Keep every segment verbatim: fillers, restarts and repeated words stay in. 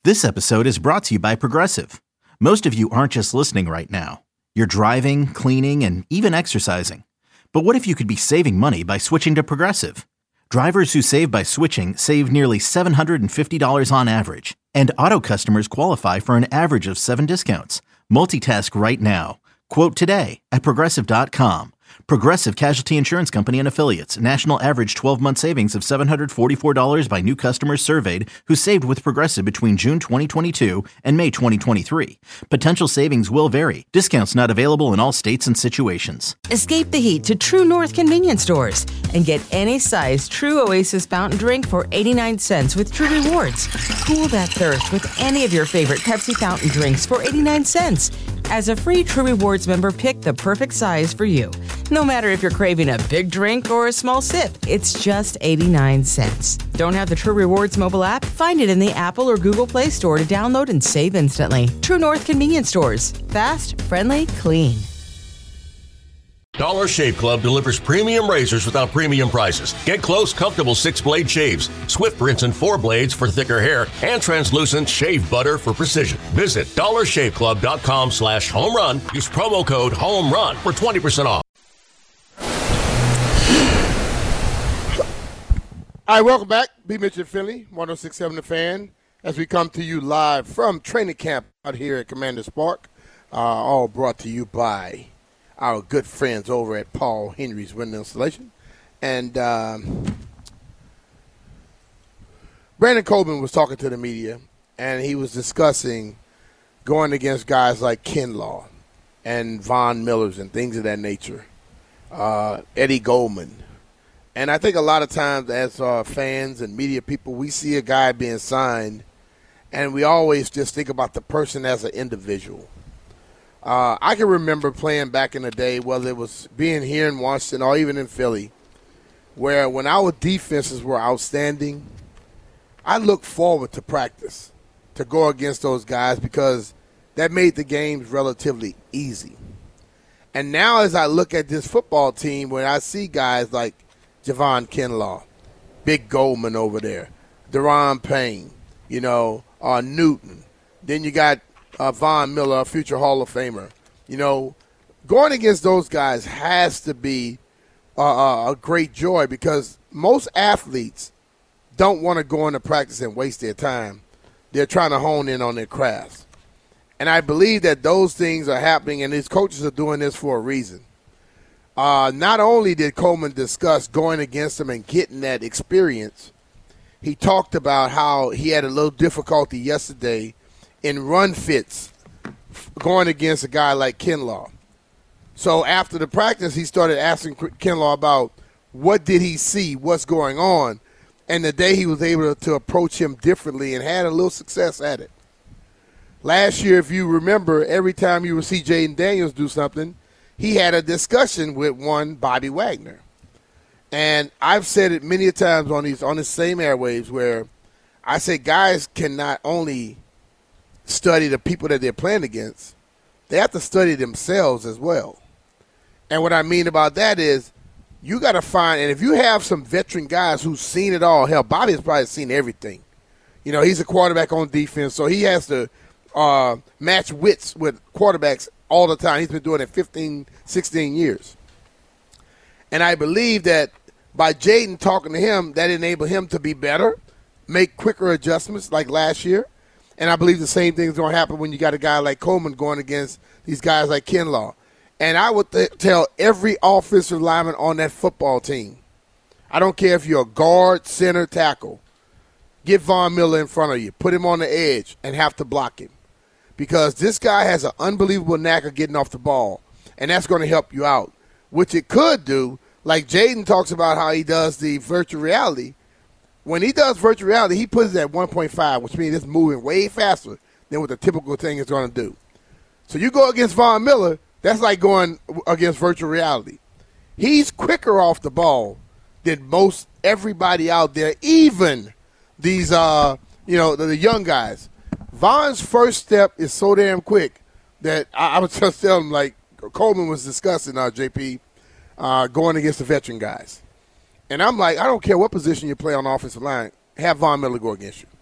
This episode is brought to you by Progressive. Most of you aren't just listening right now. You're driving, cleaning, and even exercising. But what if you could be saving money by switching to Progressive? Drivers who save by switching save nearly seven hundred fifty dollars on average. And auto customers qualify for an average of seven discounts. Multitask right now. Quote today at Progressive dot com. Progressive Casualty Insurance Company and Affiliates. National average twelve-month savings of seven hundred forty-four dollars by new customers surveyed who saved with Progressive between June twenty twenty-two and May twenty twenty-three. Potential savings will vary. Discounts not available in all states and situations. Escape the heat to True North convenience stores and get any size True Oasis fountain drink for eighty-nine cents with True Rewards. Cool that thirst with any of your favorite Pepsi fountain drinks for eighty-nine cents. As a free True Rewards member, pick the perfect size for you. No matter if you're craving a big drink or a small sip, it's just eighty-nine cents. Don't have the True Rewards mobile app? Find it in the Apple or Google Play Store to download and save instantly. True North convenience stores. Fast, friendly, clean. Dollar Shave Club delivers premium razors without premium prices. Get close, comfortable six-blade shaves, swift rinse and four blades for thicker hair, and translucent shave butter for precision. Visit dollar shave club dot com slash home run. Use promo code HOMERUN for twenty percent off. All right, welcome back. B. Mitch and Philly, one oh six point seven The Fan, as we come to you live from training camp out here at Commander's Park, uh, all brought to you by our good friends over at Paul Henry's Window Installation. And um, Brandon Coleman was talking to the media, and he was discussing going against guys like Kinlaw and Von Millers and things of that nature, uh, Eddie Goldman. And I think a lot of times as uh, fans and media people, we see a guy being signed, and we always just think about the person as an individual. Uh, I can remember playing back in the day, whether it was being here in Washington or even in Philly, where when our defenses were outstanding, I looked forward to practice to go against those guys because that made the games relatively easy. And now as I look at this football team, when I see guys like Javon Kinlaw, Big Goldman over there, Deron Payne, you know, uh, Newton. Then you got uh, Von Miller, a future Hall of Famer. You know, going against those guys has to be uh, a great joy because most athletes don't want to go into practice and waste their time. They're trying to hone in on their crafts. And I believe that those things are happening, and these coaches are doing this for a reason. Uh, not only did Coleman discuss going against them and getting that experience, he talked about how he had a little difficulty yesterday in run fits going against a guy like Kinlaw. So after the practice, he started asking Kinlaw about what did he see, what's going on, and the day he was able to approach him differently and had a little success at it. Last year, if you remember, every time you would see Jaden Daniels do something, he had a discussion with one Bobby Wagner. And I've said it many times on these on the same airwaves where I say guys can not only study the people that they're playing against, they have to study themselves as well. And what I mean about that is you got to find, and if you have some veteran guys who've seen it all, hell, Bobby has probably seen everything. You know, he's a quarterback on defense, so he has to uh, match wits with quarterbacks all the time. He's been doing it fifteen, sixteen years. And I believe that by Jaden talking to him, that enabled him to be better, make quicker adjustments like last year. And I believe the same thing is going to happen when you got a guy like Coleman going against these guys like Kinlaw. And I would th- tell every offensive lineman on that football team, I don't care if you're a guard, center, tackle, get Von Miller in front of you, put him on the edge, and have to block him. Because this guy has an unbelievable knack of getting off the ball, and that's going to help you out, which it could do, like Jaden talks about how he does the virtual reality. When he does virtual reality, he puts it at one point five, which means it's moving way faster than what the typical thing is going to do. So you go against Von Miller, that's like going against virtual reality. He's quicker off the ball than most everybody out there, even these, uh, you know, the, the young guys. Von's first step is so damn quick that I, I would just tell him, like Coleman was discussing, uh, J P, uh, going against the veteran guys. And I'm like, I don't care what position you play on the offensive line, have Von Miller go against you.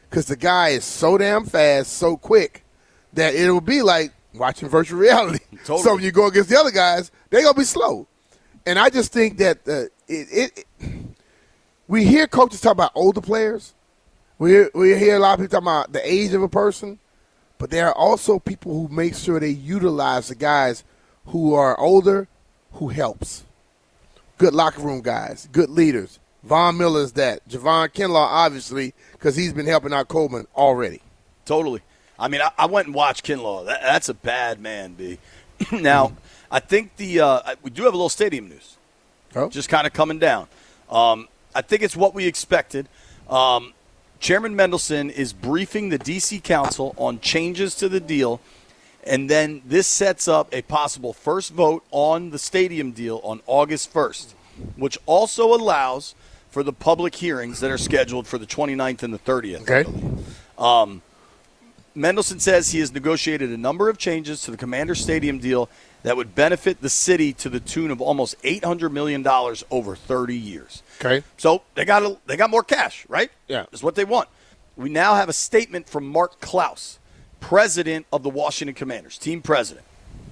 because the guy is so damn fast, so quick, that it will be like watching virtual reality. Totally. So when you go against the other guys, they're going to be slow. And I just think that uh, it, it, it – we hear coaches talk about older players. We hear, we hear a lot of people talking about the age of a person. But there are also people who make sure they utilize the guys who are older, who helps. Good locker room guys, good leaders. Von Miller's that. Javon Kinlaw, obviously, because he's been helping out Coleman already. Totally. I mean, I, I went and watched Kinlaw. That, that's a bad man, B. Now, mm-hmm. I think the uh, we do have a little stadium news. Oh? Just kind of coming down. Um, I think it's what we expected. Um, Chairman Mendelson is briefing the D C Council on changes to the deal, and then this sets up a possible first vote on the stadium deal on August first, which also allows for the public hearings that are scheduled for the twenty-ninth and the thirtieth. Okay. Um, Mendelson says he has negotiated a number of changes to the Commander Stadium deal that would benefit the city to the tune of almost eight hundred million dollars over thirty years. Okay. So they got a, they got more cash, right? Yeah. That's what they want. We now have a statement from Mark Klaus, president of the Washington Commanders, team president.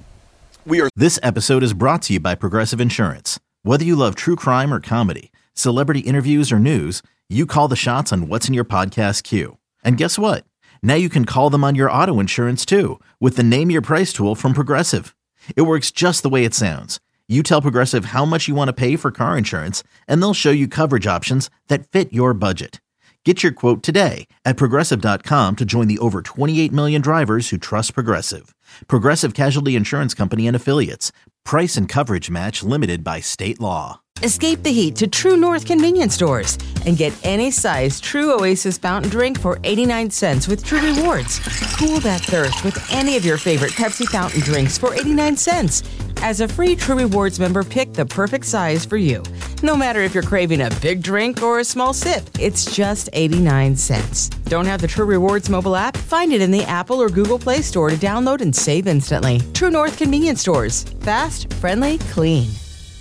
We are. This episode is brought to you by Progressive Insurance. Whether you love true crime or comedy, celebrity interviews or news, you call the shots on what's in your podcast queue. And guess what? Now you can call them on your auto insurance too with the Name Your Price tool from Progressive. It works just the way it sounds. You tell Progressive how much you want to pay for car insurance, and they'll show you coverage options that fit your budget. Get your quote today at Progressive dot com to join the over twenty-eight million drivers who trust Progressive. Progressive Casualty Insurance Company and Affiliates. Price and coverage match limited by state law. Escape the heat to True North convenience stores and get any size True Oasis fountain drink for eighty-nine cents with True Rewards. Cool that thirst with any of your favorite Pepsi fountain drinks for eighty-nine cents. As a free True Rewards member, pick the perfect size for you. No matter if you're craving a big drink or a small sip, it's just eighty-nine cents. Don't have the True Rewards mobile app? Find it in the Apple or Google Play Store to download and save instantly. True North convenience stores. Fast, friendly, clean.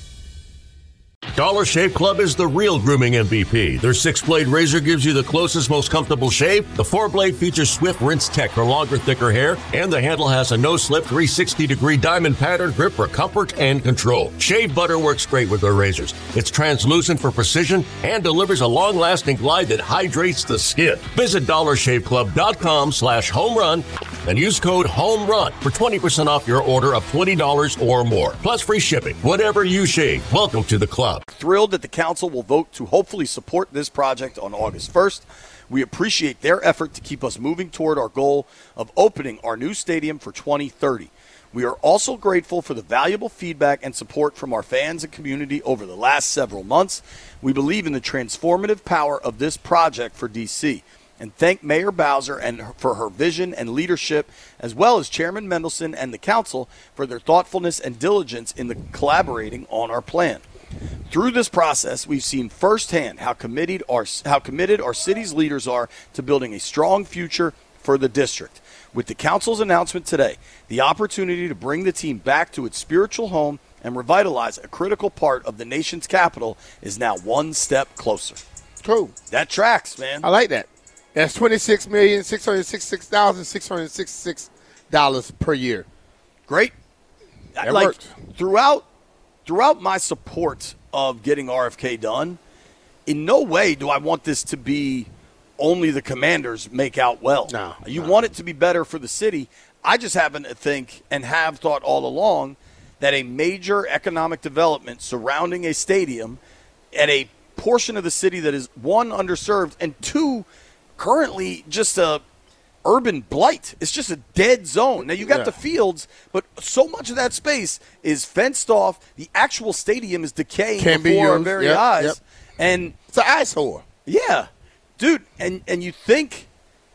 Dollar Shave Club is the real grooming M V P. Their six-blade razor gives you the closest, most comfortable shave. The four-blade features Swift Rinse Tech for longer, thicker hair. And the handle has a no-slip three sixty degree diamond pattern grip for comfort and control. Shave butter works great with their razors. It's translucent for precision and delivers a long-lasting glide that hydrates the skin. Visit dollar shave club dot com slash home run and use code HOMERUN for twenty percent off your order of twenty dollars or more. Plus free shipping. Whatever you shave, welcome to the club. Thrilled that the council will vote to hopefully support this project on August first. We appreciate their effort to keep us moving toward our goal of opening our new stadium for twenty thirty. We are also grateful for the valuable feedback and support from our fans and community over the last several months. We believe in the transformative power of this project for D C and thank Mayor Bowser and for her vision and leadership, as well as Chairman Mendelson and the council for their thoughtfulness and diligence in the collaborating on our plan. Through this process, we've seen firsthand how committed our how committed our city's leaders are to building a strong future for the district. With the council's announcement today, the opportunity to bring the team back to its spiritual home and revitalize a critical part of the nation's capital is now one step closer. Cool. That tracks, man. I like that. That's twenty-six million six hundred sixty-six thousand six hundred sixty-six dollars per year. Great. That like works. Throughout throughout my support of getting R F K done, in no way do I want this to be only the Commanders make out well. No, you no. want it to be better for the city. I just happen to think and have thought all along that a major economic development surrounding a stadium at a portion of the city that is, one, underserved, and two, currently just a urban blight. It's just a dead zone. Now, you got yeah. the fields, but so much of that space is fenced off. The actual stadium is decaying Can't before be our used. very Yep, eyes. yep. And It's an eyesore. yeah, dude, and, and you think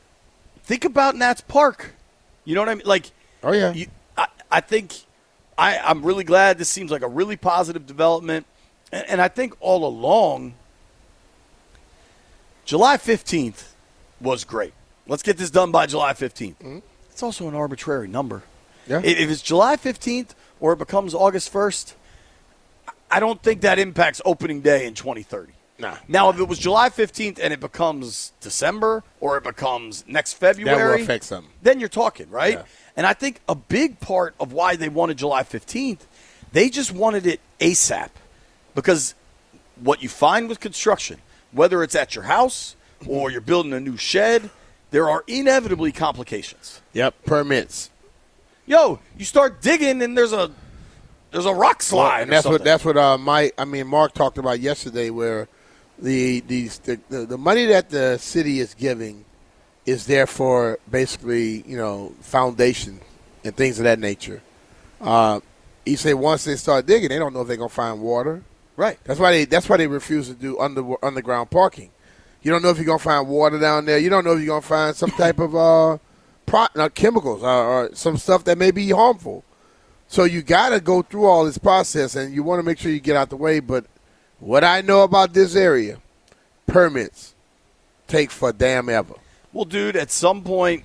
think about Nats Park. You know what I mean? Like, Oh, yeah. you, I, I think I, I'm really glad this seems like a really positive development. And, and I think all along, July fifteenth was great. Let's get this done by July fifteenth. Mm-hmm. It's also an arbitrary number. Yeah. If, if it's July fifteenth or it becomes August first, I don't think that impacts opening day in twenty thirty. Nah. Now, if it was July fifteenth and it becomes December or it becomes next February, that will affect something. Then you're talking, right? Yeah. And I think a big part of why they wanted July fifteenth, they just wanted it ASAP. Because what you find with construction, whether it's at your house or you're building a new shed, there are inevitably complications. Yep, permits. Yo, you start digging and there's a there's a rock slide. Well, and or that's something. what that's what uh, Mike. I mean, Mark talked about yesterday, where the the, the the money that the city is giving is there for basically, you know, foundation and things of that nature. Uh, he said once they start digging, they don't know if they're gonna find water. Right. That's why they that's why they refuse to do under underground parking. You don't know if you're gonna find water down there. You don't know if you're gonna find some type of uh, pro, uh chemicals or, or some stuff that may be harmful. So you got to go through all this process, and you want to make sure you get out the way. But what I know about this area, permits take for damn ever. Well, dude, at some point,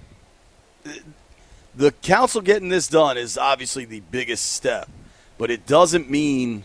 the council getting this done is obviously the biggest step. But it doesn't mean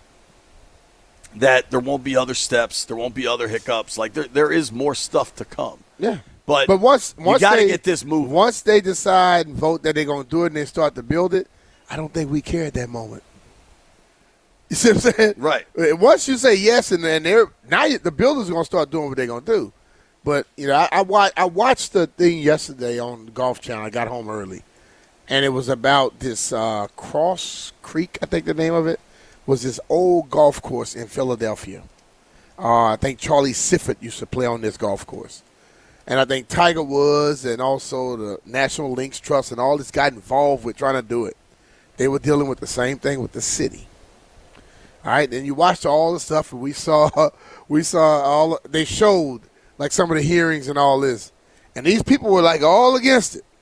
that there won't be other steps, there won't be other hiccups. Like, there, there is more stuff to come. Yeah. But, but once, once you got to they, get this moving. Once they decide and vote that they're going to do it and they start to build it, I don't think we care at that moment. You see what I'm saying? Right. Once you say yes, and then they're now you, the builders are going to start doing what they're going to do. But you know, I, I watched I watched the thing yesterday on Golf Channel. I got home early, and it was about this uh, Cross Creek. I think the name of it was this old golf course in Philadelphia. Uh, I think Charlie Sifford used to play on this golf course. And I think Tiger Woods and also the National Links Trust and all this got involved with trying to do it. They were dealing with the same thing with the city. All right, and you watched all the stuff, and we saw, we saw all. They showed like some of the hearings and all this, and these people were like all against it.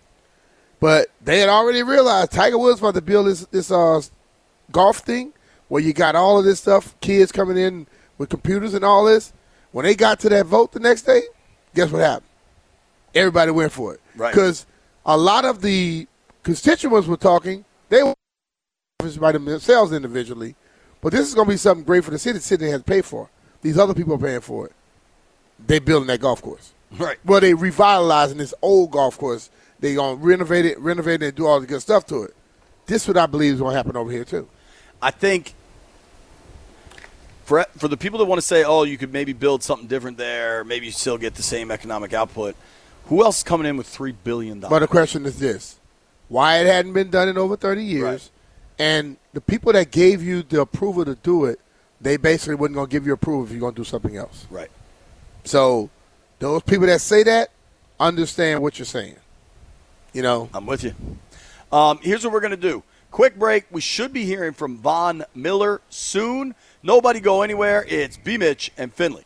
But they had already realized Tiger Woods about to build this this uh, golf thing where you got all of this stuff, kids coming in with computers and all this. When they got to that vote the next day, guess what happened? Everybody went for it. Right. Because a lot of the constituents were talking. They were by themselves individually. But this is going to be something great for the city. The city has to pay for. These other people are paying for it. They building that golf course. Right. Well, they revitalizing this old golf course. They're going to renovate it, renovate it, and do all the good stuff to it. This is what I believe is going to happen over here, too. I think for for the people that want to say, oh, you could maybe build something different there, maybe you still get the same economic output, who else is coming in with three billion dollars? But the question is this. Why it hadn't been done in over thirty years, right. And the people that gave you the approval to do it, they basically wasn't going to give you approval if you're going to do something else. Right. So those people that say that understand what you're saying. You know? I'm with you. Um, here's what we're going to do. Quick break. We should be hearing from Von Miller soon. Nobody go anywhere. It's B. Mitch and Finley.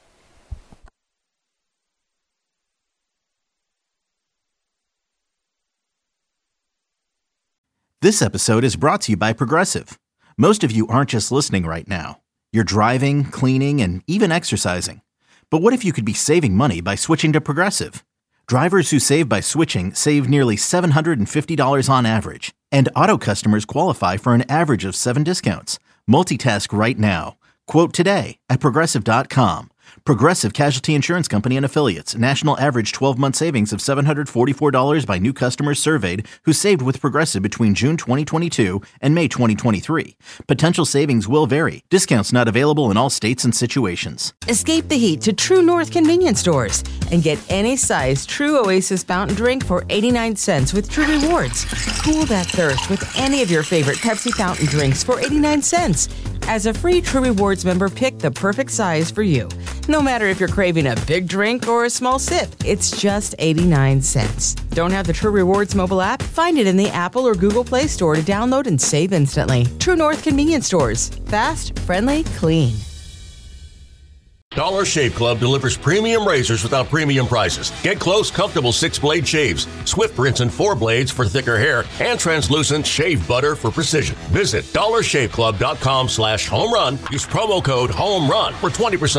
This episode is brought to you by Progressive. Most of you aren't just listening right now. You're driving, cleaning, and even exercising. But what if you could be saving money by switching to Progressive? Drivers who save by switching save nearly seven hundred fifty dollars on average. And auto customers qualify for an average of seven discounts. Multitask right now. Quote today at Progressive dot com. Progressive Casualty Insurance Company and Affiliates. National average twelve-month savings of seven hundred forty-four dollars by new customers surveyed who saved with Progressive between June twenty twenty-two and May twenty twenty-three. Potential savings will vary. Discounts not available in all states and situations. Escape the heat to True North convenience stores and get any size True Oasis fountain drink for eighty-nine cents with True Rewards. Cool that thirst with any of your favorite Pepsi fountain drinks for eighty-nine cents. As a free True Rewards member, pick the perfect size for you. No matter if you're craving a big drink or a small sip, it's just eighty-nine cents. Don't have the True Rewards mobile app? Find it in the Apple or Google Play Store to download and save instantly. True North convenience stores. Fast, friendly, clean. Dollar Shave Club delivers premium razors without premium prices. Get close, comfortable six-blade shaves, Swift rinse and four blades for thicker hair, and translucent shave butter for precision. Visit dollar shave club dot com slash home run. Use promo code HOME RUN for twenty percent off.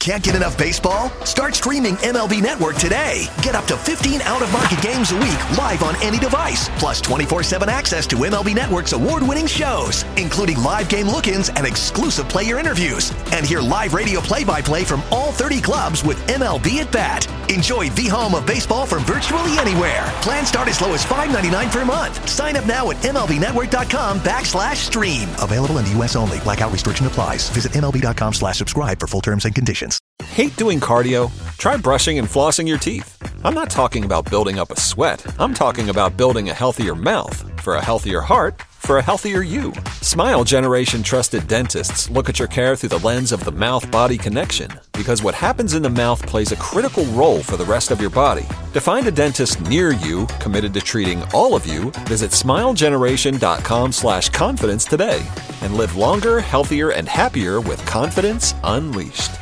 Can't get enough baseball? Start streaming M L B Network today. Get up to fifteen out-of-market games a week live on any device, plus twenty-four seven access to M L B Network's award-winning shows, including live game look-ins and exclusive player interviews. And hear live radio play-by-play from all thirty clubs with M L B at Bat. Enjoy the home of baseball from virtually anywhere. Plans start as low as five dollars and ninety-nine cents per month. Sign up now at MLBnetwork.com backslash stream. Available in the U S only. Blackout restriction applies. Visit MLB.com slash subscribe for full terms and conditions. Hate doing cardio? Try brushing and flossing your teeth. I'm not talking about building up a sweat. I'm talking about building a healthier mouth. For a healthier heart, for a healthier you. Smile Generation trusted dentists look at your care through the lens of the mouth-body connection, because what happens in the mouth plays a critical role for the rest of your body. To find a dentist near you committed to treating all of you, visit smilegeneration.com slash confidence today and live longer, healthier, and happier with confidence unleashed.